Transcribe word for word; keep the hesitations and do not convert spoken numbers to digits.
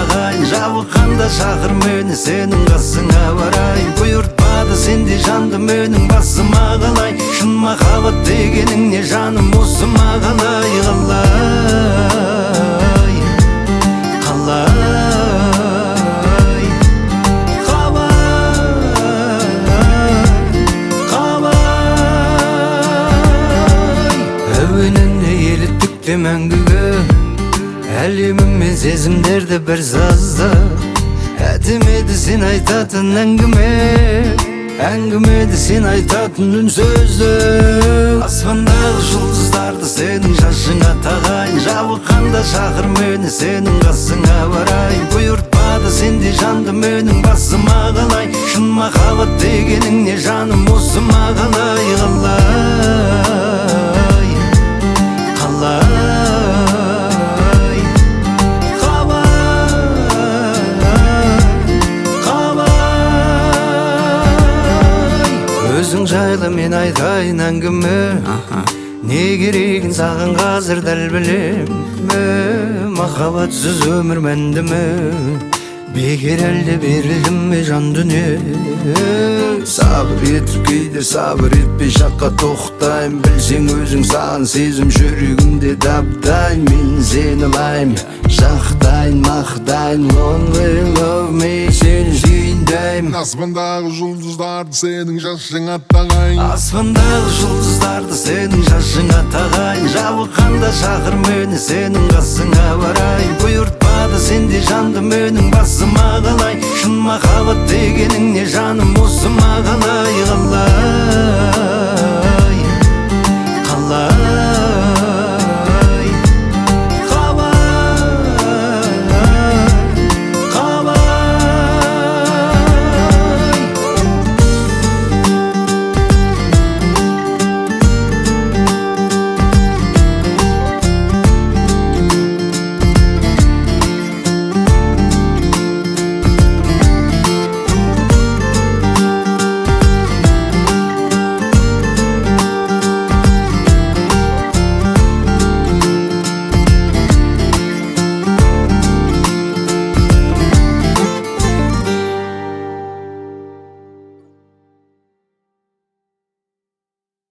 тағайын, жабыққанда шақыр мені сенің қасыңа барайын. Бұйыртпады сенде жанды менің басыма қалай, шын махаббат дегенің не жаным осы ма қалай, қалай, қалай, қалай. Әуенін еліттік те мәңгіге, әлемімен сезімдерді бір сазда. Әдемеді сен айтатын әңгіме, әңгімеді сен айтатын үн сөзді. Аспандағы жұлдыздарды сенің шашыңа тағайын, жабыққанда шақыр мені сенің қасыңа барайын. Бұйыртпады сенде жанды менің басыма қалай, шын махаббат дегенің не жаным осы ма қалай, қалай, қалай, өзің жайлы мен айтайын әңгіме, не керегін саған қазір дәл білем. Махаббатсыз өмір мәнді ме, бекер әлде берілдім ме жан дүние. Сабыр етіп кейде сабыр етпей шаққа тоқтайым, білсең өзің саған сезім жүрегімде дабдайын. Мен сені лайым, жақтайын, мақтайын, lonely love me, сені сүйіндайым. Аспандағы жұлдыздарды сенің шашыңа тағайын, аспандағы жұлдыздарды сенің шашыңа тағайын, жабыққанда шақыр мені сенің қасыңа барайын. Бұйыртпады сенде жанды менің басыма қалай, шын махаббат дегенің не жаным осы ма қалай, қалай.